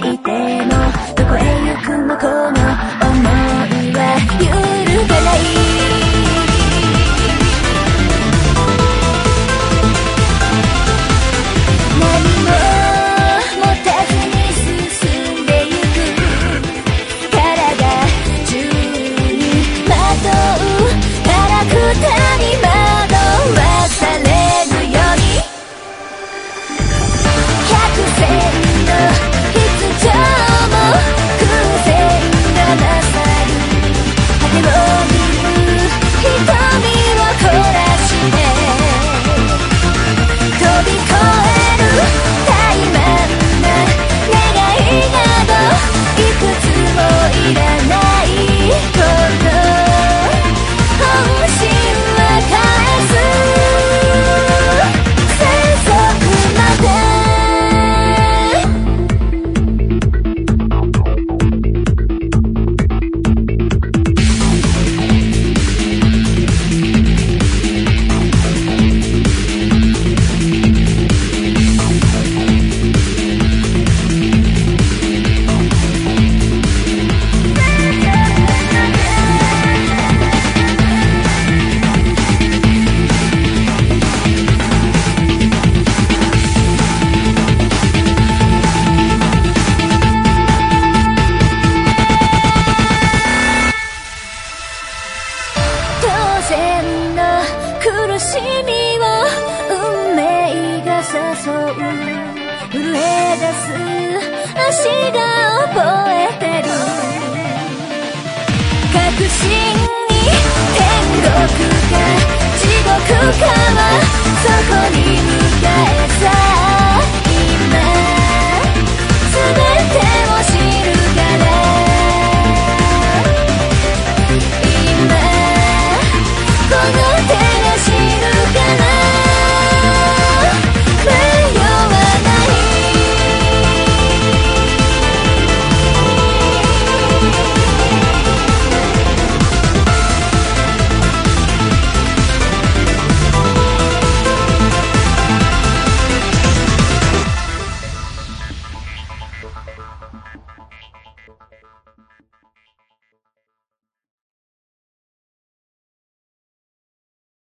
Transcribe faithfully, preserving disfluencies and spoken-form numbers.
いてもどこへ行くのこの想いは揺るがない何も持たずに進んでゆく体中にまとうガラクタに惑わされるように百戦の必要も空前がなさる果てを見る瞳を凝らして飛び越える怠慢な願いなどいくつもいらないこと本心は返す生息まで苦しみを運命が誘う震え出す足が覚えてる確信に天国か地獄かはそこに迎えた